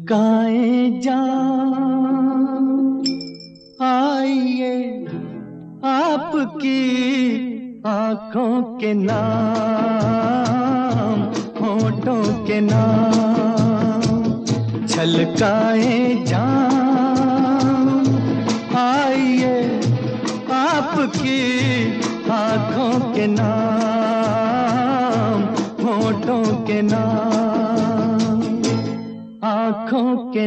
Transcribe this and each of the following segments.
छलकाए जान आइए आपकी आंखों के नाम, होठों के नाम। छलकाए जान आइए आपकी आंखों के नाम, होठों के नाम। आंखों के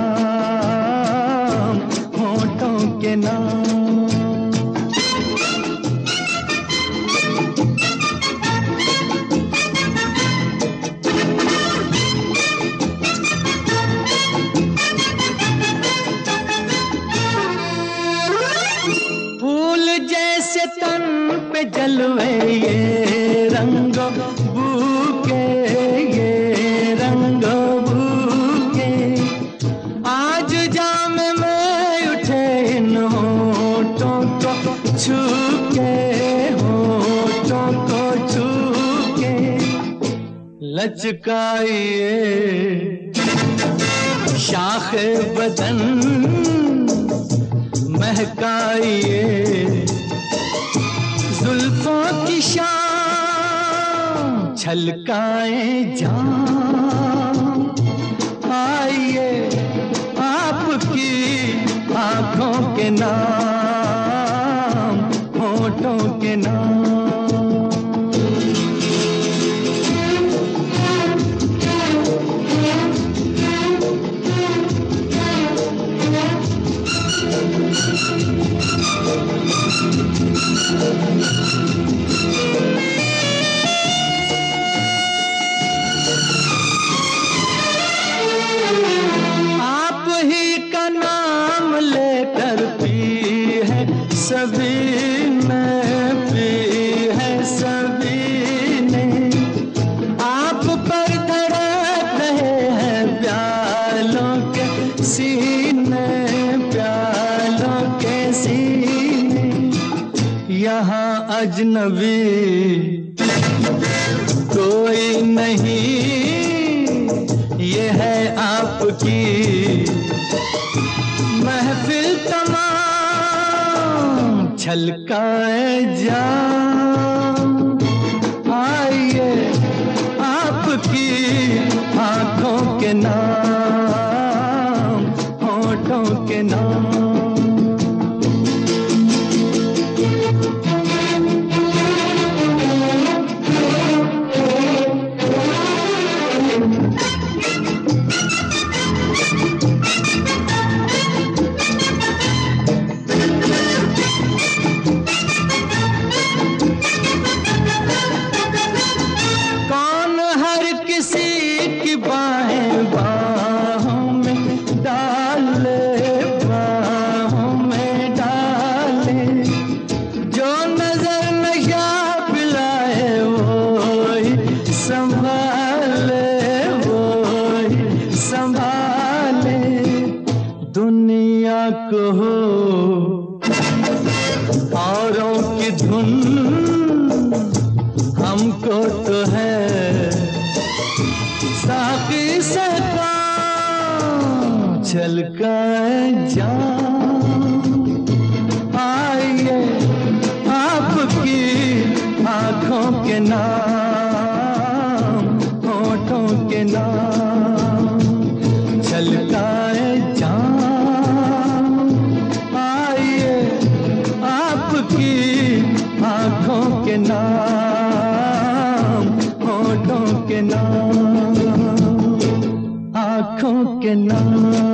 नाम, होठों के नाम। फूल जैसे तन पे जलवे ये रंग बूके, ये रंग बूके। आज जाम में उठे इन होठों को छू के, होठों को छू के। लचकाइए शाखे बदन, महकाइए जुल्फों की शाम। छलकाए जान आइए आपकी आंखों के नाम, होठों के नाम। आप ही का नाम लेकर पी है सभी ने, पी है सभी ने। आप पर धड़क रहे हैं प्यालों के सीने, प्यालों के सीने। यहाँ अजनबी कोई नहीं, ये है आपकी महफिल तमाम। छलकाए जान आइए आपकी आंखों के नाम, होठों के नाम। किसी की बाहें बाहों में डाले, बाहों में डाले। जो नजर नशा पिलाए वो ही संभाले, वो ही संभाले। दुनिया को हो औरों की धुन, हमको तो है साकी से काम। छलकाए जान आइए आपकी आंखों के नाम, होठों के नाम। छलकाए जान आइए आपकी आंखों के नाम, होठों के नाम। आँखों के नाम।